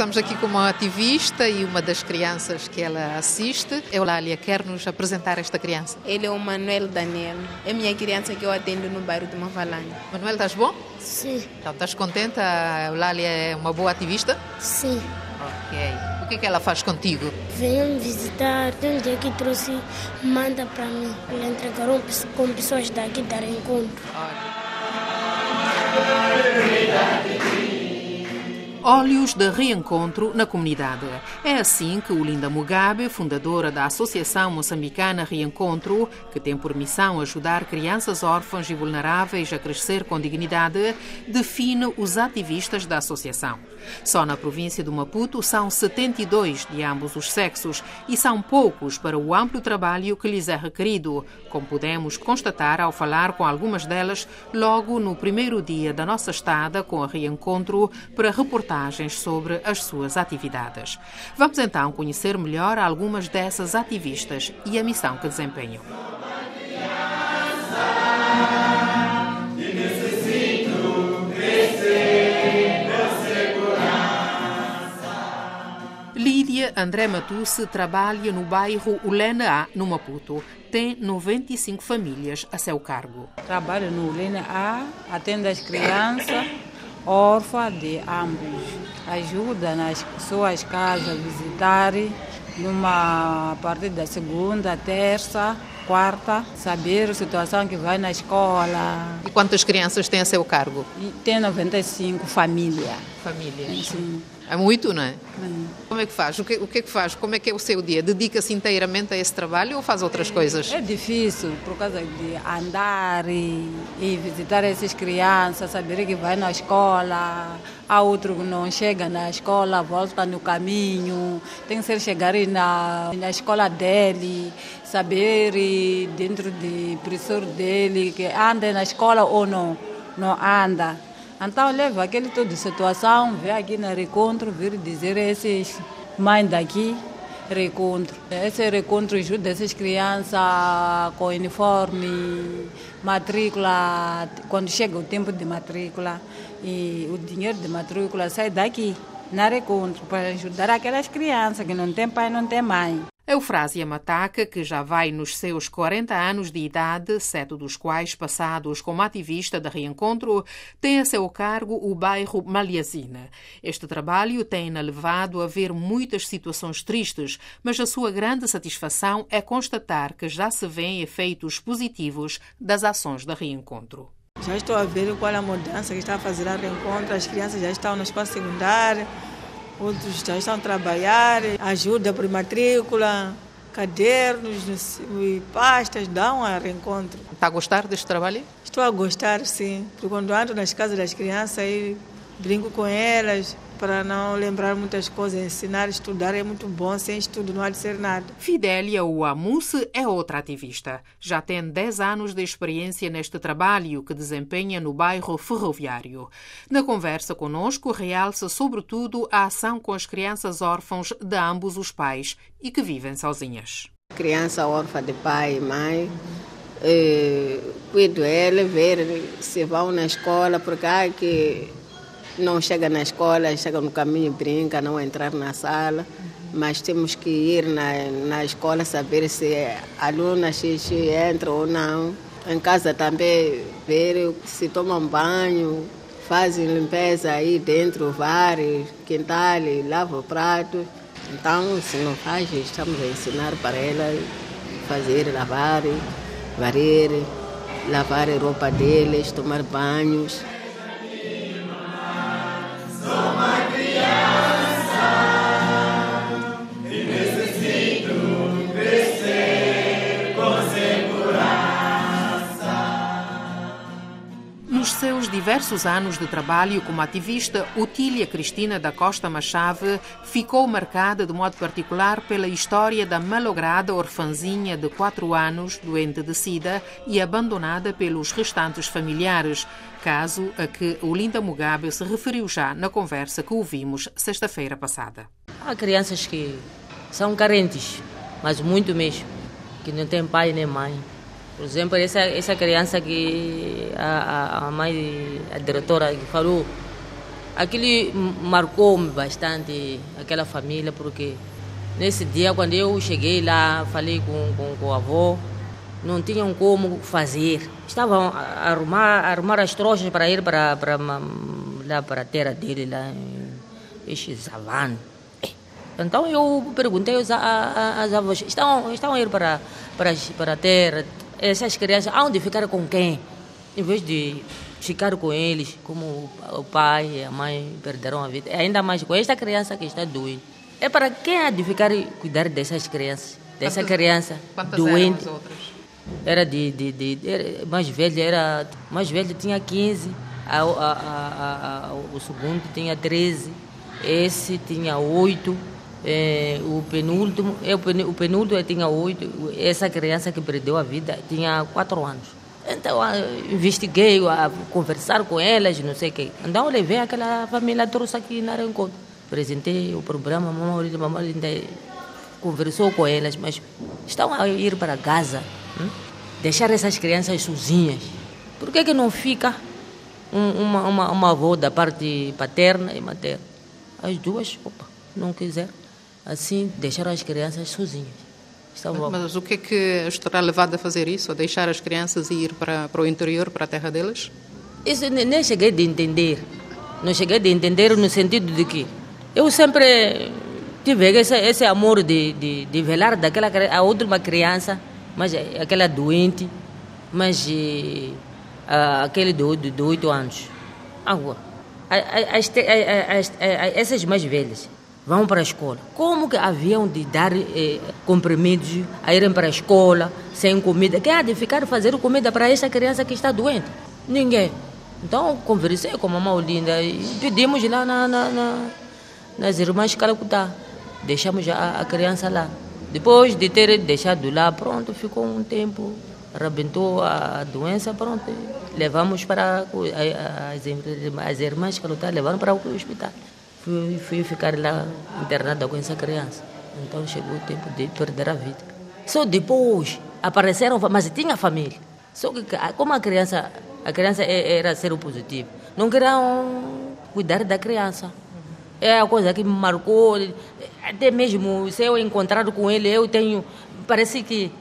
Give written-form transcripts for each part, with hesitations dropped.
Estamos aqui com uma ativista e uma das crianças que ela assiste. Eulália, quer nos apresentar esta criança? Ele é o Manuel Daniel. É a minha criança que eu atendo no bairro de Mavalane. Manuel, estás bom? Sim. Então, estás contente? A Eulália é uma boa ativista? Sim. Ok. O que é que ela faz contigo? Venham me visitar. Tem um dia que trouxe manda para mim. Ele entregaram com pessoas daqui dar encontro. Olhos de reencontro na comunidade. É assim que Olinda Mugabe, fundadora da Associação Moçambicana Reencontro, que tem por missão ajudar crianças órfãs e vulneráveis a crescer com dignidade, define os ativistas da associação. Só na província do Maputo são 72 de ambos os sexos e são poucos para o amplo trabalho que lhes é requerido, como pudemos constatar ao falar com algumas delas logo no primeiro dia da nossa estada com a Reencontro para reportagens sobre as suas atividades. Vamos então conhecer melhor algumas dessas ativistas e a missão que desempenham. Lídia André Matusse trabalha no bairro Ulena A, no Maputo. Tem 95 famílias a seu cargo. Trabalho no Ulena A, atendo as crianças órfãs de ambos. Ajuda nas suas casas a visitarem a partir da segunda, terça, quarta, saber a situação que vai na escola. E quantas crianças tem a seu cargo? E tem 95 famílias. Famílias. Sim. É muito, não é? Sim. Como é que faz? O que é que faz? Como é que é o seu dia? Dedica-se inteiramente a esse trabalho ou faz outras coisas? É difícil por causa de andar e visitar essas crianças, saber que vai na escola. Há outro que não chega na escola, volta no caminho. Tem que ser chegar na escola dele, saber dentro do professor dele que anda na escola ou não anda. Então leva aquele tipo de situação, vem aqui na Reencontro, vir dizer a esses mães daqui, Reencontro. Esse Reencontro ajuda essas crianças com uniforme, matrícula, quando chega o tempo de matrícula, e o dinheiro de matrícula sai daqui, na Reencontro, para ajudar aquelas crianças que não têm pai e não têm mãe. Eufrásia Mataca, que já vai nos seus 40 anos de idade, 7 dos quais passados como ativista da Reencontro, tem a seu cargo o bairro Malhazina. Este trabalho tem-na levado a ver muitas situações tristes, mas a sua grande satisfação é constatar que já se vêem efeitos positivos das ações da Reencontro. Já estou a ver qual é a mudança que está a fazer a Reencontro. As crianças já estão na escola secundária. Outros já estão a trabalhar, ajuda por matrícula, cadernos e pastas, dão a Reencontro. Está a gostar deste trabalho? Estou a gostar, sim. Porque quando ando nas casas das crianças, aí brinco com elas para não lembrar muitas coisas. Ensinar, estudar é muito bom, sem estudo não há de ser nada. Fidélia Uamusse é outra ativista. Já tem 10 anos de experiência neste trabalho que desempenha no bairro Ferroviário. Na conversa conosco, realça sobretudo a ação com as crianças órfãs de ambos os pais e que vivem sozinhas. Criança órfã de pai e mãe, cuido dela, ver se vão na escola, porque que não chega na escola, chega no caminho, brinca, não entrar na sala, mas temos que ir na escola saber se alunas entram ou não. Em casa também ver se tomam banho, fazem limpeza aí dentro, vários, quintal, lavam o prato. Então, se não faz, estamos a ensinar para ela fazer, lavar, varrer, lavar a roupa deles, tomar banhos. Nos seus diversos anos de trabalho como ativista, Otília Cristina da Costa Machave ficou marcada de modo particular pela história da malograda orfanzinha de 4 anos, doente de sida e abandonada pelos restantes familiares, caso a que Olinda Mugabe se referiu já na conversa que ouvimos sexta-feira passada. Há crianças que são carentes, mas muito mesmo, que não têm pai nem mãe. Por exemplo, essa criança que a mãe, a diretora que falou, aquilo marcou-me bastante, aquela família, porque nesse dia, quando eu cheguei lá, falei com o avô, não tinham como fazer. Estavam a arrumar as trouxas para ir para a terra dele, lá em Xizavane. Então eu perguntei aos avós, estão a ir para a terra, essas crianças, onde ficar com quem? Em vez de ficar com eles, como o pai e a mãe perderam a vida, ainda mais com esta criança que está doente. É para quem há de ficar e cuidar dessas crianças, dessa criança doente? Eram as outras? Era mais velho tinha 15, o segundo tinha 13, esse tinha 8, o penúltimo tinha 8, essa criança que perdeu a vida tinha 4 anos. Então, investiguei, a conversar com elas, não sei o quê. Então, eu levei aquela família, trouxe aqui na Reencontro. Apresentei o programa, a mamãe ainda conversou com elas, mas estão a ir para Gaza, deixar essas crianças sozinhas. Por que não fica uma avó da parte paterna e materna? As duas, não quiseram. Assim, deixaram as crianças sozinhas. Mas o que é que os terá levado a fazer isso? A deixar as crianças e ir para o interior, para a terra deles? Isso nem cheguei a entender. Não cheguei a entender no sentido de que eu sempre tive esse amor de velar a outra criança, mas aquela doente, mas aquele de 8 anos. Agora, essas mais velhas vão para a escola. Como que haviam de dar comprimidos a irem para a escola sem comida? Quem há de ficar fazer comida para esta criança que está doente? Ninguém. Então, conversei com a mamãe Olinda e pedimos lá nas irmãs Calacutá. Deixamos a criança lá. Depois de ter deixado lá, pronto, ficou um tempo, arrebentou a doença, pronto, levamos para as irmãs Calacutá, levaram para o hospital. Fui ficar lá internada com essa criança. Então chegou o tempo de perder a vida. Só depois apareceram, mas tinha família. Só que como a criança era seropositivo, não queriam cuidar da criança. É a coisa que me marcou. Até mesmo se eu encontrar com ele, eu tenho, parece que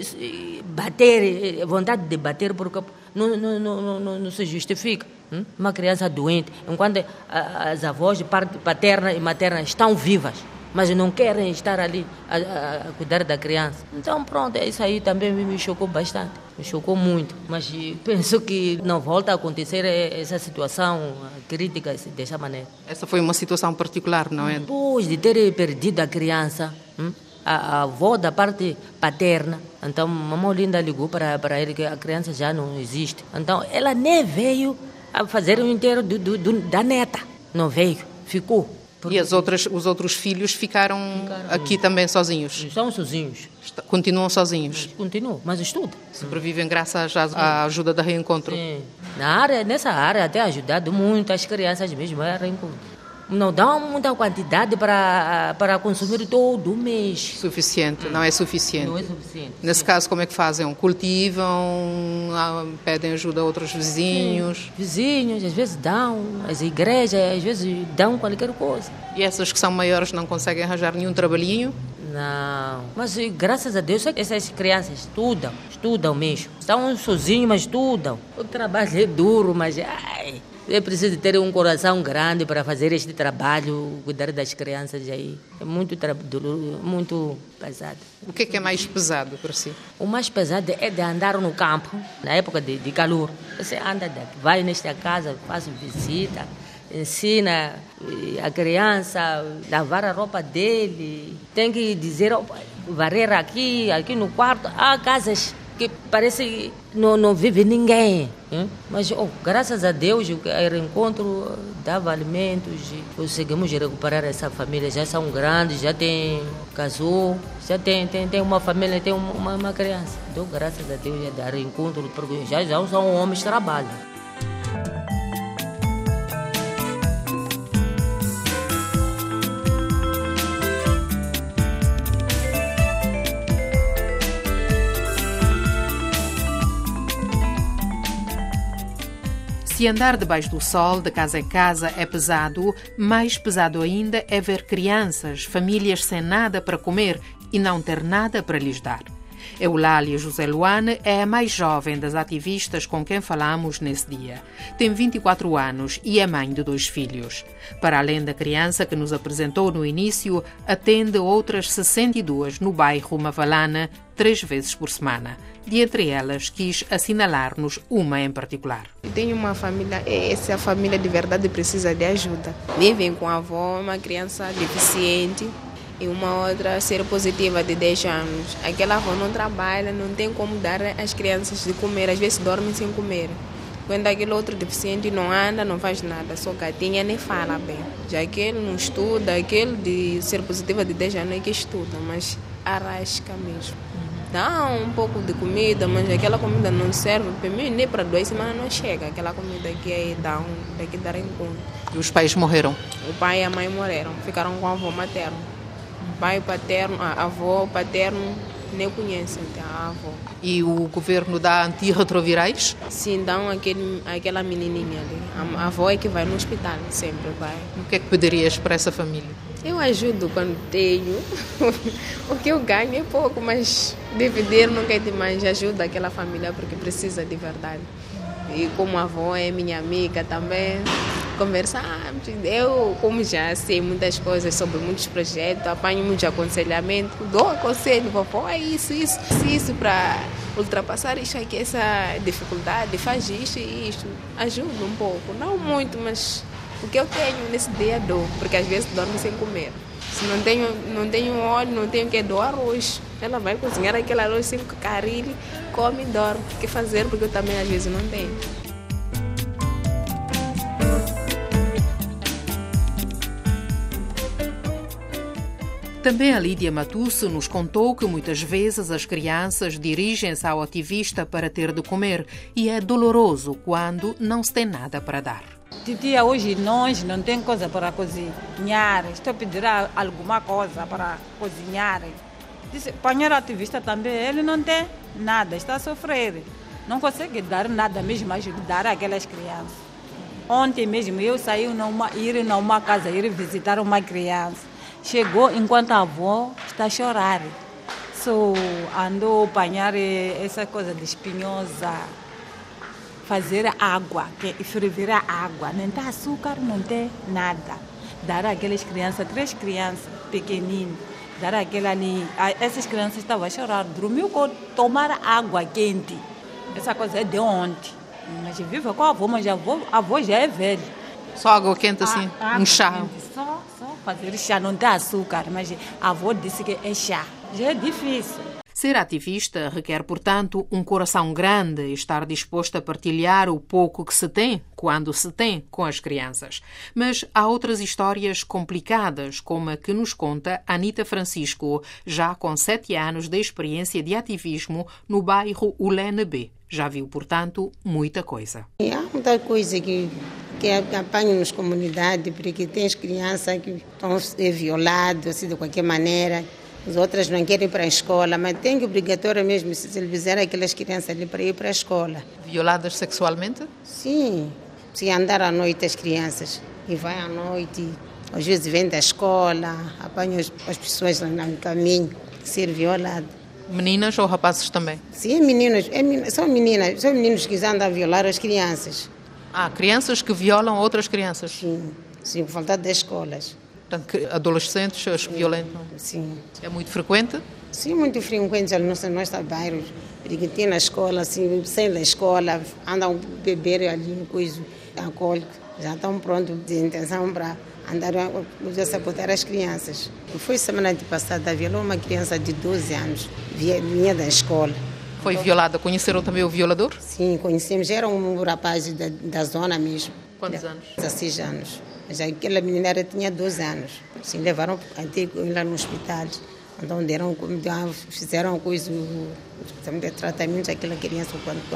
vontade de bater, porque não se justifica. Uma criança doente, enquanto as avós de parte paterna e materna estão vivas, mas não querem estar ali a cuidar da criança. Então pronto, isso aí também me chocou bastante, me chocou muito, mas penso que não volta a acontecer essa situação crítica dessa maneira. Essa foi uma situação particular, não é? Depois de ter perdido a criança, a avó da parte paterna, então a mamãe Olinda ligou para ele que a criança já não existe. Então ela nem veio a fazer o inteiro da neta. Não veio, ficou. E os outros filhos ficaram aqui também sozinhos? Estão sozinhos. Continuam sozinhos? Continuam, mas estudam. Sobrevivem graças à ajuda da Reencontro? Sim. Nessa área até ajudado muito as crianças mesmo a Reencontro. Não dão muita quantidade para consumir todo mês. Suficiente, não é suficiente. Não é suficiente. Nesse caso, como é que fazem? Cultivam, pedem ajuda a outros vizinhos? Sim. Vizinhos, às vezes dão, as igrejas, às vezes dão qualquer coisa. E essas que são maiores não conseguem arranjar nenhum trabalhinho? Não, mas graças a Deus essas crianças estudam mesmo. Estão sozinhos, mas estudam. O trabalho é duro, mas é preciso ter um coração grande para fazer este trabalho, cuidar das crianças aí. É muito pesado. O que é mais pesado para si? O mais pesado é de andar no campo, na época de calor. Você anda, vai nesta casa, faz visita, ensina a criança, lavar a roupa dele. Tem que dizer, varrer aqui no quarto. Há casas que parece que não vive ninguém. Mas, graças a Deus, o Reencontro dava alimentos e conseguimos recuperar essa família. Já são grandes, já casou, já tem uma família, tem uma criança. Então, graças a Deus, já dá Reencontro, porque já são homens que trabalham. Se andar debaixo do sol, de casa em casa, é pesado, mais pesado ainda é ver crianças, famílias sem nada para comer e não ter nada para lhes dar. Eulália José Luane é a mais jovem das ativistas com quem falamos nesse dia. Tem 24 anos e é mãe de 2 filhos. Para além da criança que nos apresentou no início, atende outras 62 no bairro Mavalana, 3 vezes por semana. De entre elas, quis assinalar-nos uma em particular. Eu tenho uma família, essa família de verdade precisa de ajuda. Vivem com a avó, uma criança deficiente, e uma outra seropositiva de 10 anos. Aquela avó não trabalha, não tem como dar às crianças de comer, às vezes dormem sem comer. Quando aquele outro deficiente não anda, não faz nada, só gatinha nem fala bem. Já aquele não estuda, aquele de seropositiva de 10 anos é que estuda, mas arrasca mesmo. Dá um pouco de comida, mas aquela comida não serve para mim, nem para 2 semanas não chega. Aquela comida que daqui dar encontro. E os pais morreram? O pai e a mãe morreram, ficaram com a avó materna. Pai paterno, a avó paterno, nem conhecem a avó. E o governo dá antirretrovirais? Sim, dão aquela menininha ali. A avó é que vai no hospital, sempre vai. O que é que pedirias para essa família? Eu ajudo quando tenho. O que eu ganho é pouco, mas dividir nunca é demais. Ajuda aquela família porque precisa de verdade. E como a avó é minha amiga também, conversamos. Eu, como já sei muitas coisas sobre muitos projetos, apanho muito aconselhamento, dou conselho, vovó, é isso para ultrapassar isso aqui, essa dificuldade, faz isso e isso. Ajuda um pouco, não muito, mas o que eu tenho nesse dia dou, porque às vezes dormo sem comer. Se não tenho óleo, não tenho que dou arroz. Ela vai cozinhar aquele arroz sem caril, come e dorme. O que fazer, porque eu também às vezes não tenho. Também a Lídia Matusse nos contou que muitas vezes as crianças dirigem-se ao ativista para ter de comer e é doloroso quando não se tem nada para dar. Titia, hoje nós não tem coisa para cozinhar. Estou a pedir alguma coisa para cozinhar. Disse, apanhar ativista também, ele não tem nada, está a sofrer. Não consegue dar nada mesmo, ajudar aquelas crianças. Ontem mesmo eu saí ir numa casa, ir visitar uma criança. Chegou enquanto a avó está a chorar. Andou a apanhar essa coisa de espinhosa, fazer água, ferver a água. Não tem açúcar, não tem nada. Dar àquelas crianças, 3 crianças pequeninas, dar aquela ali. Essas crianças estavam a chorar, dormiu com tomar água quente. Essa coisa é de ontem. Mas vive com a avó, mas a avó já é velha. Só água quente assim, um chá. Quente, só fazer chá, não tem açúcar, mas a avó disse que é chá. Já é difícil. Ser ativista requer, portanto, um coração grande e estar disposto a partilhar o pouco que se tem, quando se tem, com as crianças. Mas há outras histórias complicadas, como a que nos conta Anita Francisco, já com 7 anos de experiência de ativismo no bairro Ulene B. Já viu, portanto, muita coisa. Há muita coisa que apanham nas comunidades, porque tem as crianças que estão violadas assim, de qualquer maneira. As outras não querem ir para a escola, mas tem que obrigatório mesmo se eles fizeram aquelas crianças ali para ir para a escola. Violadas sexualmente? Sim, se andar à noite as crianças e vai à noite, às vezes vêm da escola, apanham as pessoas no caminho, ser violado. Meninas ou rapazes também? Sim, meninos, são meninos que andam a violar as crianças. Crianças que violam outras crianças? Sim, por falta das escolas. Portanto, adolescentes as violentam? Sim. É muito frequente? Sim, muito frequente nos nossos bairros. Porque tem na escola, assim, sem da escola, andam a beber ali, coisa alcoólico. Já estão prontos de intenção para andar a sabotar as crianças. Foi semana passada, violou uma criança de 12 anos, vinha da escola. Foi violada. Conheceram também o violador? Sim, conhecemos. Era um rapaz da zona mesmo. Quantos anos? 16 anos. Mas aquela menina tinha 12 anos. Sim, levaram até lá no hospital. Então fizeram coisa, também tratamento daquela criança.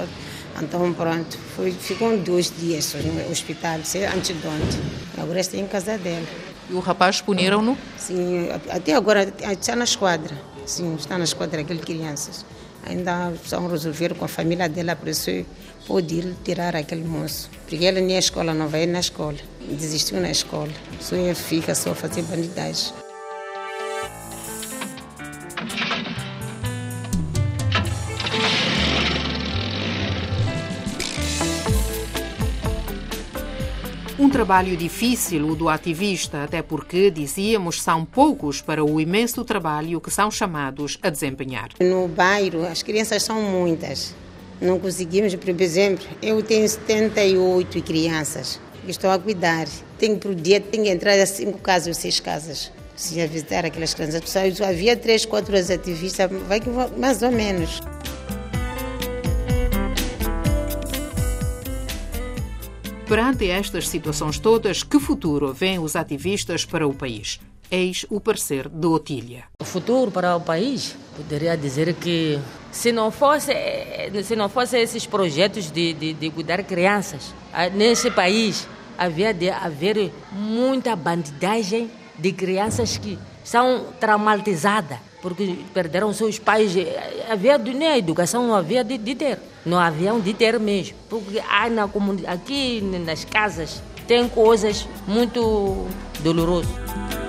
Então pronto, ficou 2 dias no hospital, antes de ontem. Agora está em casa dela. E o rapaz puniram-no? Sim, até agora está na esquadra. Sim, está na esquadra aquelas crianças. Ainda precisam resolver com a família dela, por isso pode ir tirar aquele moço. Porque ele nem a escola, não vai na escola. Desistiu na escola. Só ele fica só a fazer bandidagem. Um trabalho difícil o do ativista, até porque, dizíamos, são poucos para o imenso trabalho que são chamados a desempenhar. No bairro, as crianças são muitas. Não conseguimos, por exemplo, eu tenho 78 crianças que estou a cuidar. Por dia tenho que entrar a 5 casas ou 6 casas. Se ia visitar aquelas crianças, só havia 3, 4 ativistas, vai que mais ou menos. Perante estas situações todas, que futuro vêem os ativistas para o país? Eis o parecer de Otília. O futuro para o país, poderia dizer que se não fosse esses projetos de cuidar crianças, nesse país havia de haver muita bandidagem de crianças que são traumatizadas, porque perderam seus pais. Havia nem a educação, não havia de ter. Não haviam de ter mesmo. Porque aqui nas casas tem coisas muito dolorosas.